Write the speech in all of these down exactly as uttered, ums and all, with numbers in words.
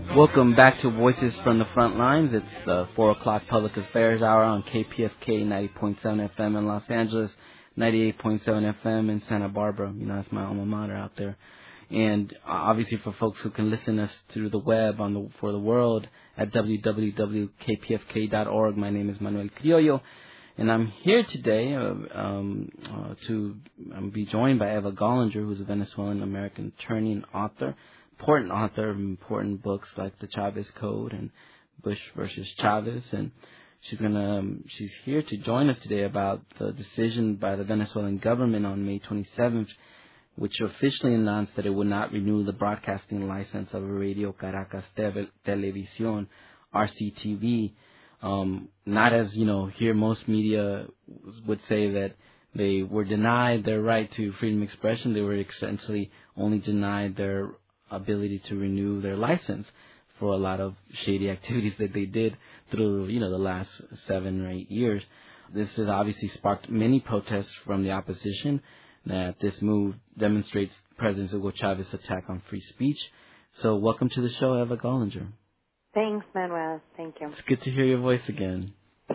Welcome back to Voices from the Front Lines. It's the four o'clock Public Affairs Hour on K P F K ninety point seven F M in Los Angeles, ninety-eight point seven F M in Santa Barbara. You know, that's my alma mater out there. And uh, obviously for folks who can listen to us through the web on the for the world at w w w dot k p f k dot org. My name is Manuel Criollo, and I'm here today uh, um, uh, to um, be joined by Eva Gollinger, who's a Venezuelan-American attorney and author, important author of important books like The Chavez Code and Bush versus Chavez. And she's gonna um, she's here to join us today about the decision by the Venezuelan government on May twenty-seventh, which officially announced that it would not renew the broadcasting license of Radio Caracas Televisión, R C T V. Um, not as, you know, here most media would say that they were denied their right to freedom of expression. They were essentially only denied their ability to renew their license for a lot of shady activities that they did through, you know, the last seven or eight years. This has obviously sparked many protests from the opposition, that this move demonstrates President Hugo Chavez's attack on free speech. So welcome to the show, Eva Gollinger. Thanks, Manuel. Thank you. It's good to hear your voice again.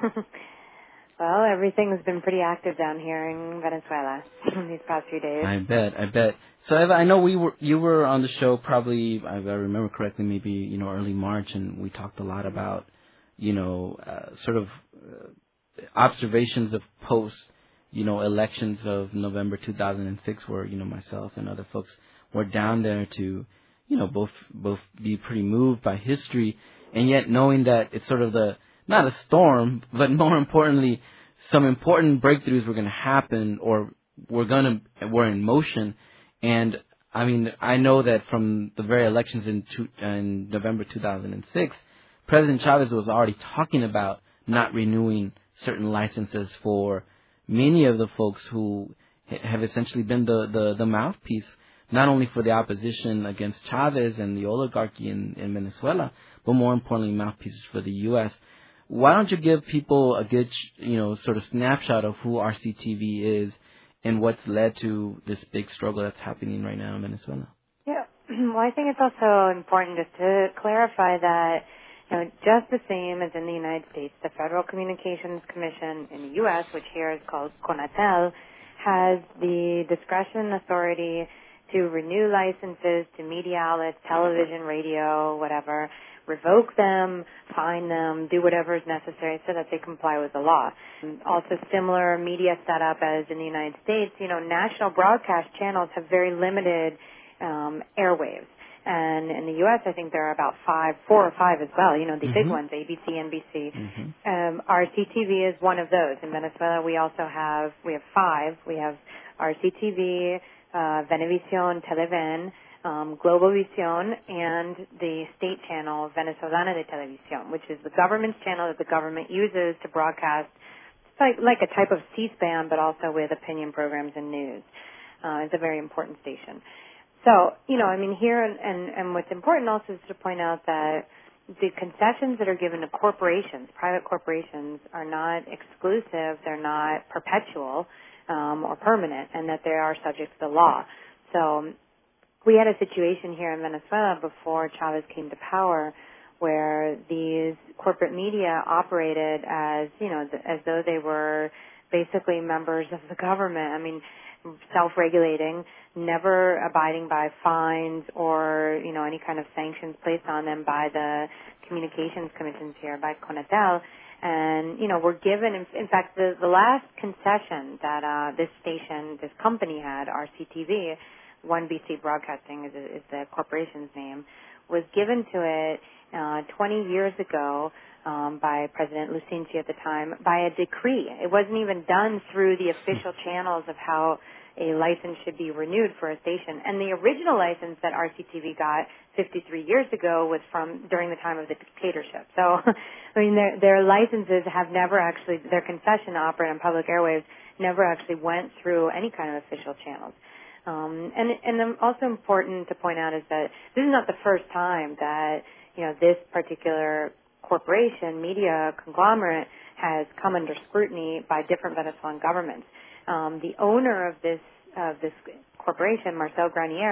Well, everything's been pretty active down here in Venezuela these past few days. I bet, I bet. So, Eva, I know we were you were on the show probably, if I remember correctly, maybe, you know, early March, and we talked a lot about, you know, uh, sort of uh, observations of post, you know, elections of November two thousand six, where, you know, myself and other folks were down there to, you know, both both be pretty moved by history, and yet knowing that it's sort of the, not a storm, but more importantly, some important breakthroughs were going to happen, or were going to were in motion. And I mean, I know that from the very elections in, two, in November two thousand six, President Chavez was already talking about not renewing certain licenses for many of the folks who have essentially been the, the, the mouthpiece, not only for the opposition against Chavez and the oligarchy in, in Venezuela, but more importantly, mouthpieces for the U S. Why don't you give people a good, you know, sort of snapshot of who R C T V is and what's led to this big struggle that's happening right now in Venezuela? Yeah. Well, I think it's also important just to clarify that, you know, just the same as in the United States, the Federal Communications Commission in the U S, which here is called CONATEL, has the discretion and authority to renew licenses to media outlets, television, radio, whatever, revoke them, fine them, do whatever is necessary so that they comply with the law. And also similar media setup as in the United States, you know, national broadcast channels have very limited um, airwaves. And in the U S, I think there are about five, four or five as well, you know, the mm-hmm. big ones, A B C, N B C. Mm-hmm. Um, R C T V is one of those. In Venezuela, we also have, we have five. We have R C T V, uh, Venevisión, Televen, um, Globovisión, and the state channel, Venezolana de Televisión, which is the government's channel that the government uses to broadcast. It's like, like a type of C-SPAN, but also with opinion programs and news. Uh, it's a very important station. So, you know, I mean, here, and, and, and what's important also is to point out that the concessions that are given to corporations, private corporations, are not exclusive, they're not perpetual um, or permanent, and that they are subject to the law. So we had a situation here in Venezuela before Chavez came to power where these corporate media operated as, you know, as though they were basically members of the government. I mean, self-regulating, never abiding by fines or, you know, any kind of sanctions placed on them by the communications commissions here, by CONATEL. And, you know, we're given, in, in fact, the, the last concession that uh, this station, this company had, R C T V, one B C Broadcasting is, is the corporation's name, was given to it uh, twenty years ago um, by President Lucinchi at the time by a decree. It wasn't even done through the official channels of how a license should be renewed for a station. And the original license that R C T V got fifty-three years ago was from during the time of the dictatorship. So, I mean, their, their licenses have never actually, their concession to operate on public airwaves never actually went through any kind of official channels. Um, and, and also important to point out is that this is not the first time that, you know, this particular corporation, media conglomerate, has come under scrutiny by different Venezuelan governments. Um, the owner of this of this corporation, Marcel Granier,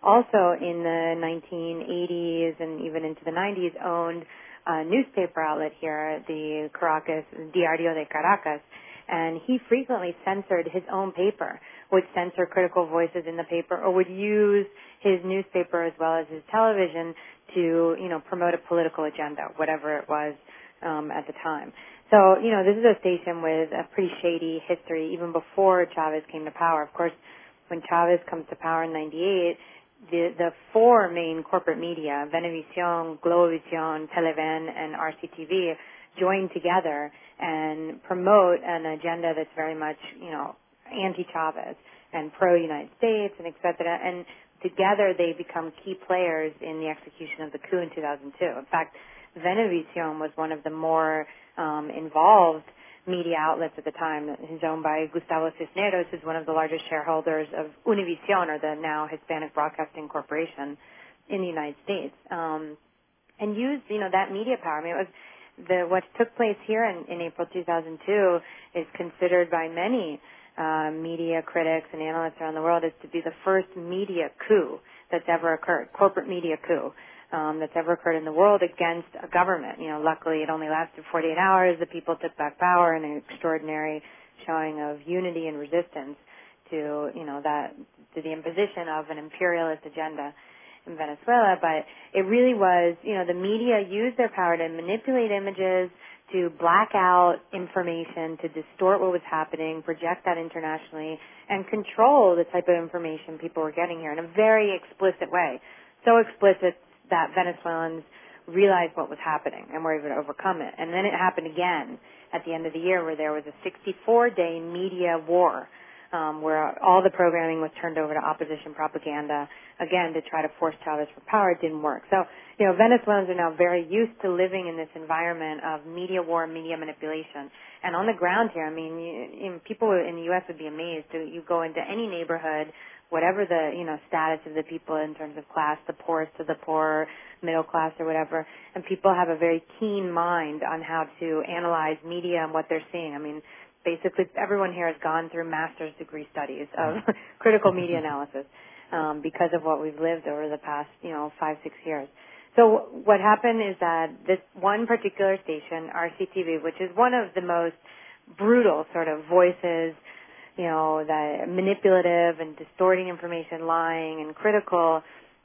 also in the nineteen eighties and even into the nineties owned a newspaper outlet here, the Caracas, Diario de Caracas, and he frequently censored his own paper, would censor critical voices in the paper, or would use his newspaper as well as his television to, you know, promote a political agenda, whatever it was um, at the time. So, you know, this is a station with a pretty shady history even before Chavez came to power. Of course, when Chavez comes to power in ninety-eight, the, the four main corporate media, Venevisión, Globovisión, Televen, and R C T V, join together and promote an agenda that's very much, you know, anti-Chavez and pro-United States and et cetera. And together they become key players in the execution of the coup in two thousand two. In fact, Venevisión was one of the more um, involved media outlets at the time. It's owned by Gustavo Cisneros, who's one of the largest shareholders of Univision, or the now Hispanic Broadcasting Corporation in the United States, um, and used, you know, that media power. I mean, it was the what took place here in, in April two thousand two is considered by many uh, media critics and analysts around the world as to be the first media coup that's ever occurred, corporate media coup. Um, that's ever occurred in the world against a government. You know, luckily it only lasted forty-eight hours. The people took back power in an extraordinary showing of unity and resistance to, you know, that, to the imposition of an imperialist agenda in Venezuela. But it really was, you know, the media used their power to manipulate images, to black out information, to distort what was happening, project that internationally, and control the type of information people were getting here in a very explicit way. So explicit that Venezuelans realized what was happening and were able to overcome it. And then it happened again at the end of the year, where there was a sixty-four day media war, um, where all the programming was turned over to opposition propaganda, again, to try to force Chavez for power. It didn't work. So, you know, Venezuelans are now very used to living in this environment of media war, media manipulation. And on the ground here, I mean, you, you know, people in the U S would be amazed. You go into any neighborhood, whatever the, you know, status of the people in terms of class, the poorest of the poor, middle class or whatever, and people have a very keen mind on how to analyze media and what they're seeing. I mean, basically everyone here has gone through master's degree studies of critical media analysis um, because of what we've lived over the past, you know, five, six years. So what happened is that this one particular station, R C T V, which is one of the most brutal sort of voices, you know, that manipulative and distorting information, lying and critical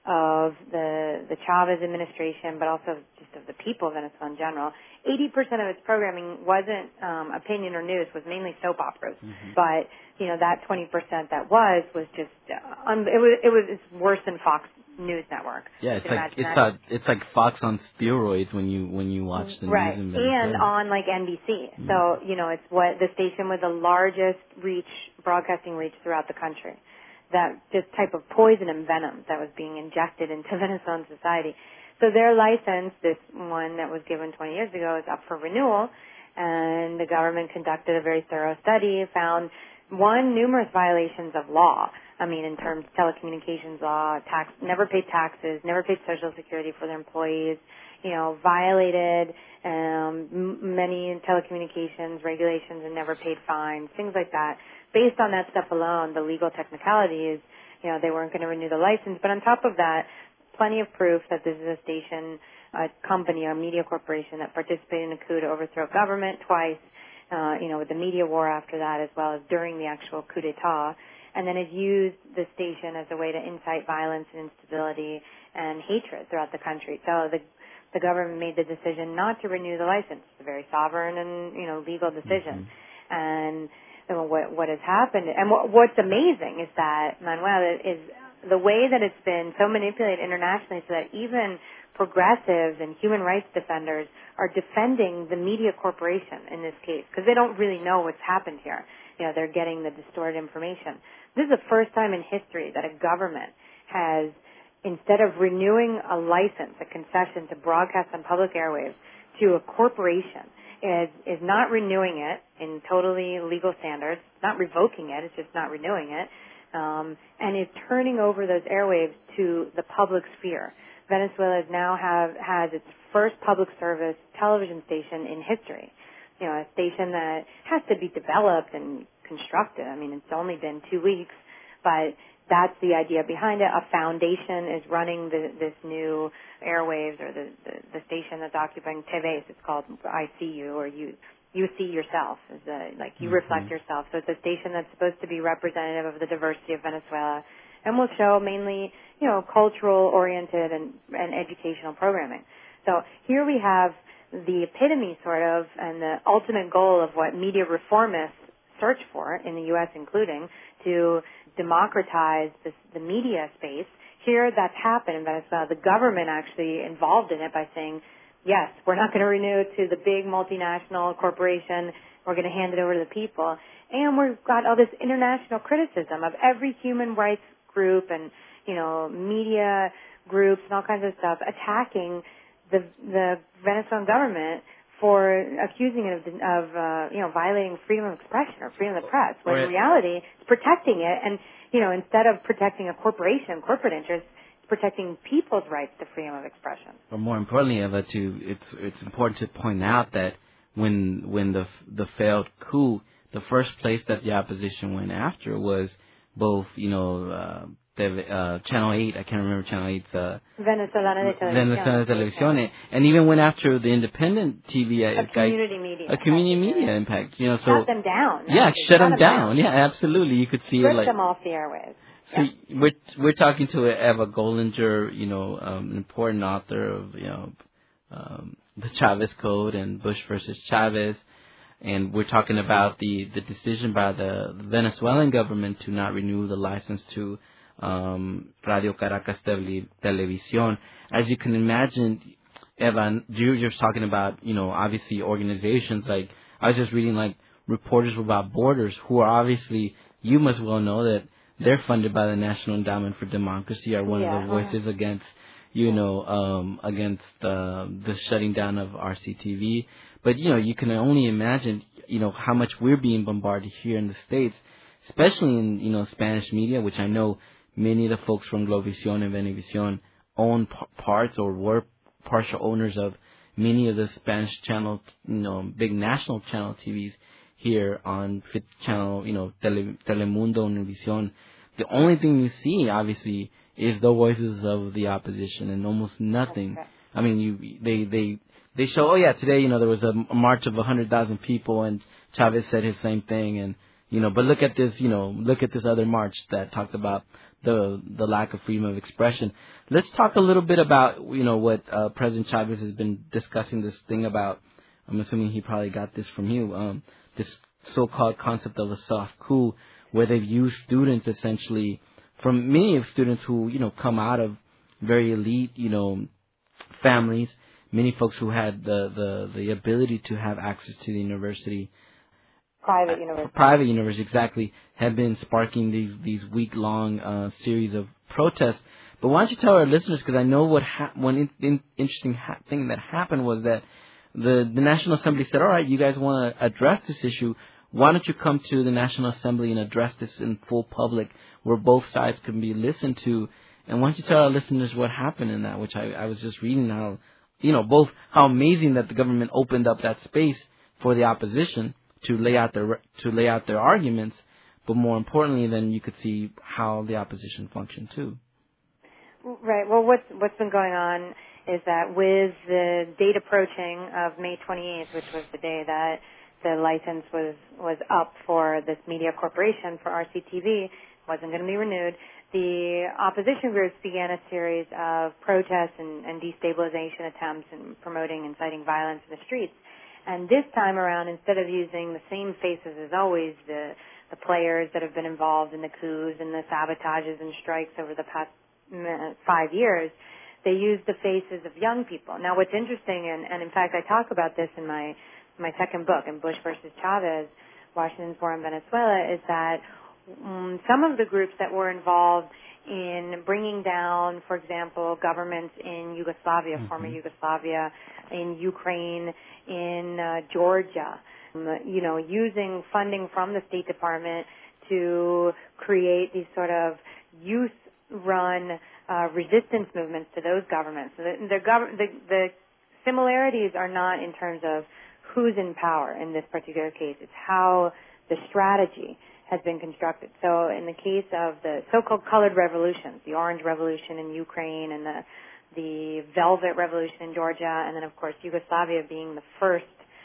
of the the Chavez administration, but also just of the people of Venezuela in general. eighty percent of its programming wasn't um, opinion or news, was mainly soap operas. Mm-hmm. But, you know, that twenty percent that was, was just, uh, un- it was, it was it's worse than Fox News Network. Yeah, it's like, it's a, it's like Fox on steroids when you, when you watch the right. news in Venezuela. And on like N B C. Mm-hmm. So, you know, it's what the station with the largest reach, broadcasting reach throughout the country. That just type of poison and venom that was being injected into Venezuelan society. So their license, this one that was given twenty years ago, is up for renewal, and the government conducted a very thorough study, found, one, numerous violations of law. I mean, in terms of telecommunications law, tax, never paid taxes, never paid Social Security for their employees, you know, violated um, m- many telecommunications regulations and never paid fines, things like that. Based on that stuff alone, the legal technicalities, you know, they weren't going to renew the license. But on top of that, plenty of proof that this is a station, a company, a media corporation that participated in a coup to overthrow government twice, uh, you know, with the media war after that, as well as during the actual coup d'etat, and then has used the station as a way to incite violence and instability and hatred throughout the country. So the the government made the decision not to renew the license. It's a very sovereign and, you know, legal decision. Mm-hmm. And you know, what what has happened, and what, what's amazing is that, Manuel, is the way that it's been so manipulated internationally, so that even progressives and human rights defenders are defending the media corporation in this case, because they don't really know what's happened here. You know, they're getting the distorted information. This is the first time in history that a government has, instead of renewing a license, a concession to broadcast on public airwaves to a corporation, is is not renewing it in totally legal standards, not revoking it, it's just not renewing it, um, and is turning over those airwaves to the public sphere. Venezuela now have has its first public service television station in history. You know, a station that has to be developed and constructed. I mean, it's only been two weeks, but that's the idea behind it. A foundation is running the, this new airwaves or the, the, the station that's occupying T V. It's called I See You, or you you see yourself, as a, like you mm-hmm. reflect yourself. So it's a station that's supposed to be representative of the diversity of Venezuela, and will show mainly, you know, cultural oriented and, and educational programming. So here we have the epitome, sort of, and the ultimate goal of what media reformists search for, in the U S including, to democratize this, the media space. Here that's happened in Venezuela. The government actually involved in it by saying, yes, we're not going to renew to the big multinational corporation. We're going to hand it over to the people. And we've got all this international criticism of every human rights group and, you know, media groups and all kinds of stuff attacking the the Venezuelan government for accusing it of, of uh, you know, violating freedom of expression or freedom of the press, when in reality it's protecting it. And, you know, instead of protecting a corporation, corporate interests, it's protecting people's rights to freedom of expression. But more importantly, Eva, too, it's it's important to point out that when when the the failed coup, the first place that the opposition went after was both, you know, uh, the, uh, Channel eight, I can't remember Channel eight's, uh, Venezolana de Televisión. Venezolana de Televisión, and even went after the independent T V. A community media. A community media impact, you know, so. Shut them down. Yeah, shut them down. Yeah, absolutely. You could see it like. Rip them off the airwaves. So yeah. we're, we're talking to Eva Gollinger, you know, um, an important author of, you know, um, the Chavez Code and Bush versus Chavez. And we're talking about the, the decision by the Venezuelan government to not renew the license to um, Radio Caracas Televisión. As you can imagine, Evan, you're just talking about, you know, obviously organizations like, I was just reading like Reporters Without Borders, who are obviously, you must well know that they're funded by the National Endowment for Democracy, are one yeah. of the voices against, you know, um, against uh, the shutting down of R C T V. But, you know, you can only imagine, you know, how much we're being bombarded here in the States, especially in, you know, Spanish media, which I know many of the folks from Globovisión and Venevisión own p- parts or were partial owners of many of the Spanish channel, you know, big national channel T Vs here on Fifth Channel, you know, Tele, Telemundo, Univision. The only thing you see, obviously, is the voices of the opposition and almost nothing. Okay. I mean, you they they they show, oh yeah, today, you know, there was a, a march of one hundred thousand people and Chavez said his same thing, and, you know, but look at this, you know, look at this other march that talked about the the lack of freedom of expression. Let's talk a little bit about, you know, what uh, President Chavez has been discussing, this thing about, I'm assuming he probably got this from you, um, this so-called concept of a soft coup, where they've used students essentially, from many of students who, you know, come out of very elite, you know, families, many folks who had the, the, the ability to have access to the university. Private university. Private university, exactly, have been sparking these, these week-long uh, series of protests. But why don't you tell our listeners, because I know what ha- one in, in, interesting ha- thing that happened was that the, the National Assembly said, all right, you guys want to address this issue, why don't you come to the National Assembly and address this in full public where both sides can be listened to? And why don't you tell our listeners what happened in that, which I, I was just reading how, you know, both how amazing that the government opened up that space for the opposition to lay out their to lay out their arguments, but more importantly, then you could see how the opposition functioned too. Right. Well, what's what's been going on is that with the date approaching of May twenty-eighth, which was the day that the license was was up for this media corporation for R C T V, wasn't going to be renewed, the opposition groups began a series of protests and, and destabilization attempts and promoting inciting violence in the streets. And this time around, instead of using the same faces as always, the the players that have been involved in the coups and the sabotages and strikes over the past five years, they used the faces of young people. Now, what's interesting, and, and in fact, I talk about this in my my second book, in Bush versus Chavez, Washington's War on Venezuela, is that um, some of the groups that were involved in bringing down, for example, governments in Yugoslavia, mm-hmm. former Yugoslavia, in Ukraine, in uh, Georgia, um, you know, using funding from the State Department to create these sort of youth-run uh, resistance movements to those governments. So the, the, gov- the, the similarities are not in terms of who's in power in this particular case. It's how the strategy has been constructed. So in the case of the so-called colored revolutions, the Orange Revolution in Ukraine and the the Velvet Revolution in Georgia, and then of course Yugoslavia being the first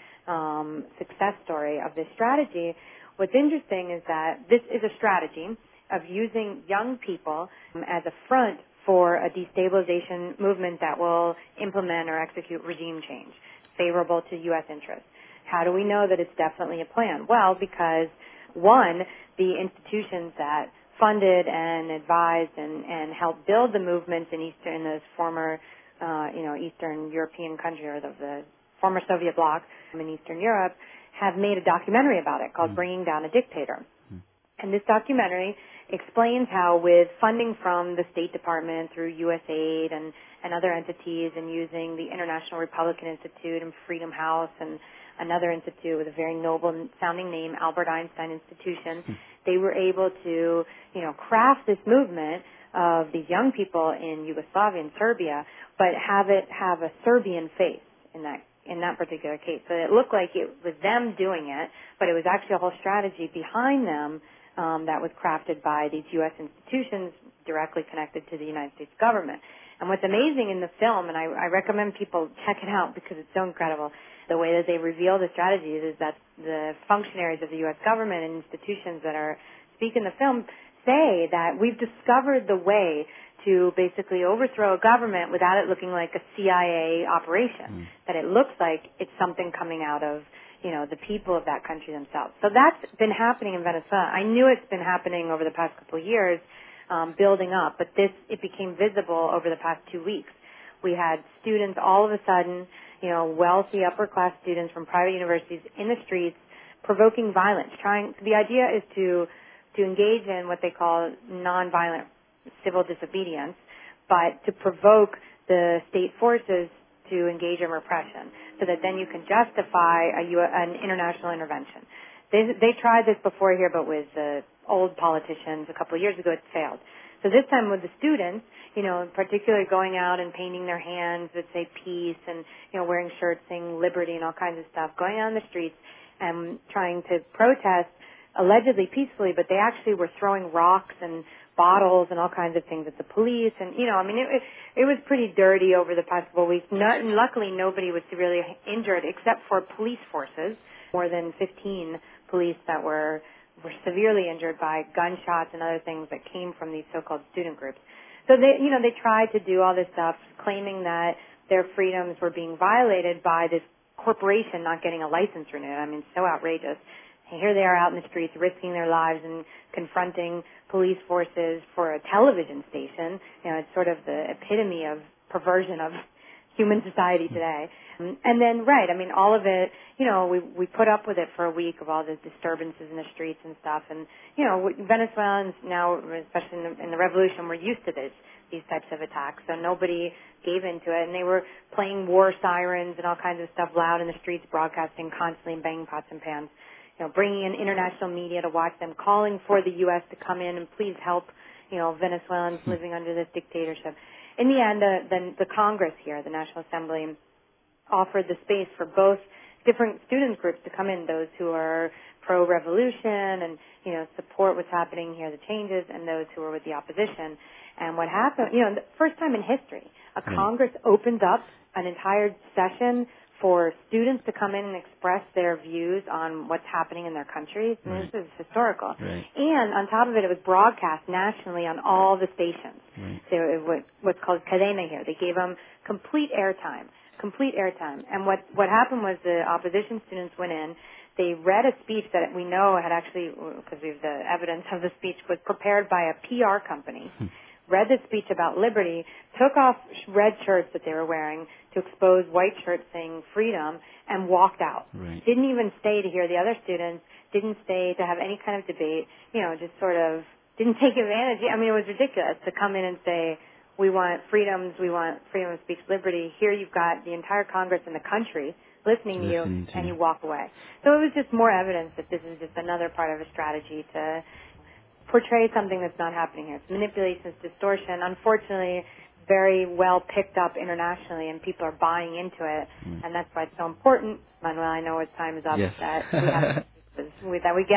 um, success story of this strategy, what's interesting is that this is a strategy of using young people as a front for a destabilization movement that will implement or execute regime change favorable to U S interests. How do we know that it's definitely a plan? Well, because one, the institutions that funded and advised and, and helped build the movements in Eastern, in those former, uh, you know, Eastern European country or the, the former Soviet bloc in Eastern Europe have made a documentary about it called mm. Bringing Down a Dictator. Mm. And this documentary explains how with funding from the State Department through U S aid and, and other entities and using the International Republican Institute and Freedom House and another institute with a very noble sounding name, Albert Einstein Institution, mm. they were able to, you know, craft this movement of these young people in Yugoslavia and Serbia, but have it have a Serbian face in that in that particular case. So it looked like it was them doing it, but it was actually a whole strategy behind them um, that was crafted by these U S institutions directly connected to the United States government. And what's amazing in the film, and I, I recommend people check it out because it's so incredible, the way that they reveal the strategies is that the functionaries of the U S government and institutions that are speak in the film say that we've discovered the way to basically overthrow a government without it looking like a C I A operation, mm. that it looks like it's something coming out of, you know, the people of that country themselves. So that's been happening in Venezuela. I knew it's been happening over the past couple of years, um, building up, but this, it became visible over the past two weeks. We had students all of a sudden, you know, wealthy upper-class students from private universities in the streets provoking violence. Trying, the idea is to, to engage in what they call nonviolent civil disobedience, but to provoke the state forces to engage in repression so that then you can justify a, an international intervention. They, they tried this before here, but with uh, old politicians a couple of years ago, it failed. So this time with the students, you know, particularly going out and painting their hands that say peace and, you know, wearing shirts saying liberty and all kinds of stuff, going out on the streets and trying to protest allegedly peacefully, but they actually were throwing rocks and bottles and all kinds of things at the police. And, you know, I mean, it, it, it was pretty dirty over the past couple of weeks. Not, and luckily, nobody was severely injured except for police forces, more than fifteen police that were were severely injured by gunshots and other things that came from these so-called student groups. So they, you know, they tried to do all this stuff, claiming that their freedoms were being violated by this corporation not getting a license renewed. I mean, so outrageous. And here they are out in the streets risking their lives and confronting police forces for a television station. You know, it's sort of the epitome of perversion of human society today. And then, right, I mean, all of it, you know, we we put up with it for a week of all the disturbances in the streets and stuff. And, you know, Venezuelans now, especially in the, in the revolution, were used to this, these types of attacks. So nobody gave into it. And they were playing war sirens and all kinds of stuff loud in the streets, broadcasting constantly and banging pots and pans. You know, bringing in international media to watch them, calling for the U S to come in and please help, you know, Venezuelans living under this dictatorship. In the end, uh, the, the Congress here, the National Assembly, offered the space for both different student groups to come in, those who are pro-revolution and, you know, support what's happening here, the changes, and those who are with the opposition. And what happened, you know, the first time in history, a right. Congress opens up an entire session for students to come in and express their views on what's happening in their countries. I mean, right. This is historical. Right. And on top of it, it was broadcast nationally on all the stations. Right. So it was what's called cadena here. They gave them complete airtime, complete airtime. And what, what happened was the opposition students went in. They read a speech that we know had actually, because we have the evidence of the speech, was prepared by a P R company. Read the speech about liberty, took off red shirts that they were wearing to expose white shirts saying freedom, and walked out. Right. Didn't even stay to hear the other students, didn't stay to have any kind of debate, you know, just sort of didn't take advantage. I mean, it was ridiculous to come in and say, we want freedoms, we want freedom of speech, liberty. Here you've got the entire Congress in the country listening to you, listening to and you. you walk away. So it was just more evidence that this is just another part of a strategy to portray something that's not happening here. It's manipulation, it's distortion. Unfortunately, very well picked up internationally, and people are buying into it, mm. and that's why it's so important. Manuel, I know its time is up. Yes. That we have, that we get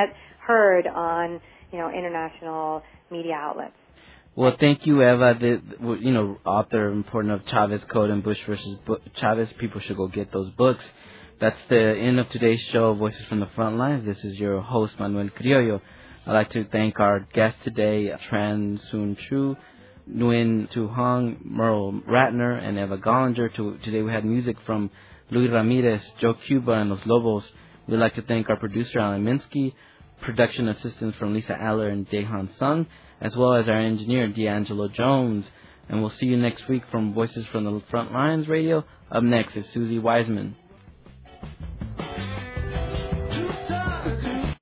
heard on, you know, international media outlets. Well, thank you, Eva. The, you know, author important of Chavez Code and Bush versus Chavez. People should go get those books. That's the end of today's show, Voices from the Front Lines. This is your host, Manuel Criollo. I'd like to thank our guests today, Tran Soon Chu, Nguyen Tu Hong, Merle Ratner, and Eva Gollinger. To, today we had music from Luis Ramirez, Joe Cuba, and Los Lobos. We'd like to thank our producer, Alan Minsky, production assistants from Lisa Aller and Daehan Sung, as well as our engineer, D'Angelo Jones. And we'll see you next week from Voices from the Front Lines Radio. Up next is Susie Wiseman.